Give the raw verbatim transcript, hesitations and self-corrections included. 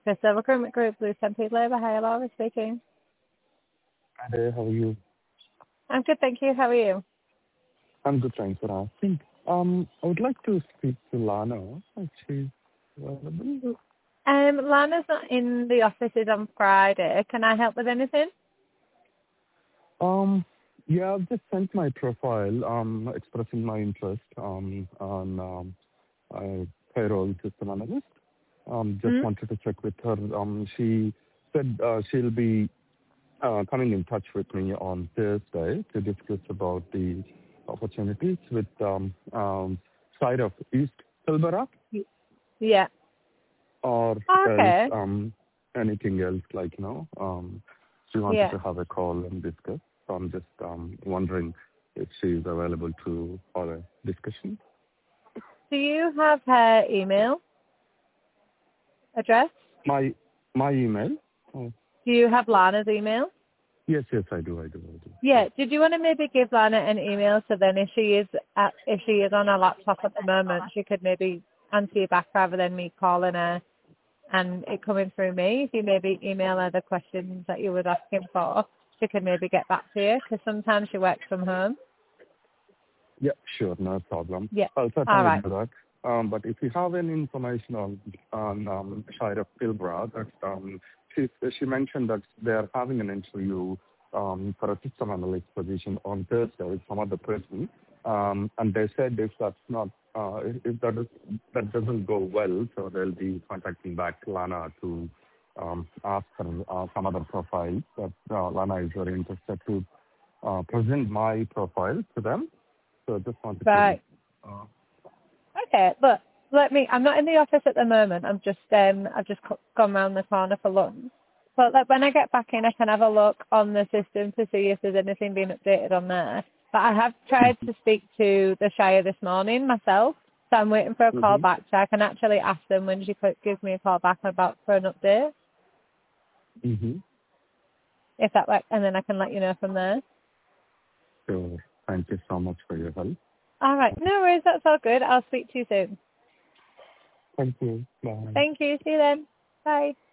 Crystal Recruitment Group, Blue Stampede Labour. Hi, Laura speaking. Hi there, how are you? I'm good, thank you. How are you? I'm good, thanks for asking. Um, I would like to speak to Lana. If she's available. Um, Lana's not in the offices on Friday. Can I help with anything? Um, yeah, I've just sent my profile, um, expressing my interest um, on um, uh, payroll system analyst. Um, just Hmm? wanted to check with her. Um, she said uh, she'll be uh, coming in touch with me on Thursday to discuss about the opportunities with um, um, side of East Pilbara. Yeah. Or else, Okay. um, anything else like, you know, um, she wanted Yeah. to have a call and discuss. So I'm just um, wondering if she's available to for a discussion. Do you have her email address? My my email. Oh, Do you have Lana's email? yes, yes, I do, I do, I do. Yeah. Did you want to maybe give Lana an email so then if she is at, if she is on her laptop at the moment, she could maybe answer you back rather than me calling her and it coming through me. If you maybe email her the questions that you was asking for, she could maybe get back to you because sometimes she works from home. Yeah, sure, no problem. Yeah. I'll All certainly right. do that. Um, but if you have any information on on um, Shire Pilbara, that um, she she mentioned that they are having an interview um, for a system analyst position on Thursday with some other person, um, and they said if that's not uh, if, if that is that doesn't go well, so they'll be contacting back Lana to um, ask her uh, some other profiles. But uh, Lana is very interested to uh, present my profile to them. So I just wanted to. Right. Uh, Okay. Look, let me. I'm not in the office at the moment. I'm just um. I've just co- gone round the corner for lunch. But like when I get back in, I can have a look on the system to see if there's anything being updated on there. But I have tried to speak to the Shire this morning myself, so I'm waiting for a call mm-hmm. back. So I can actually ask them when she could give me a call back about for an update, Mm-hmm. if that works, and then I can let you know from there. So thank you so much for your help. All right. No worries. That's all good. I'll speak to you soon. Thank you. Bye. Thank you. See you then. Bye.